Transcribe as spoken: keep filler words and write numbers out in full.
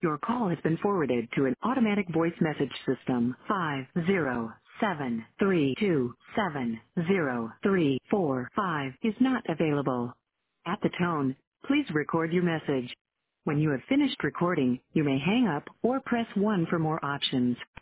Your call has been forwarded to an automatic voice message system. Five zero seven three two seven zero three four five is not available. At the tone, please record your message. When you have finished recording, you may hang up or press one for more options.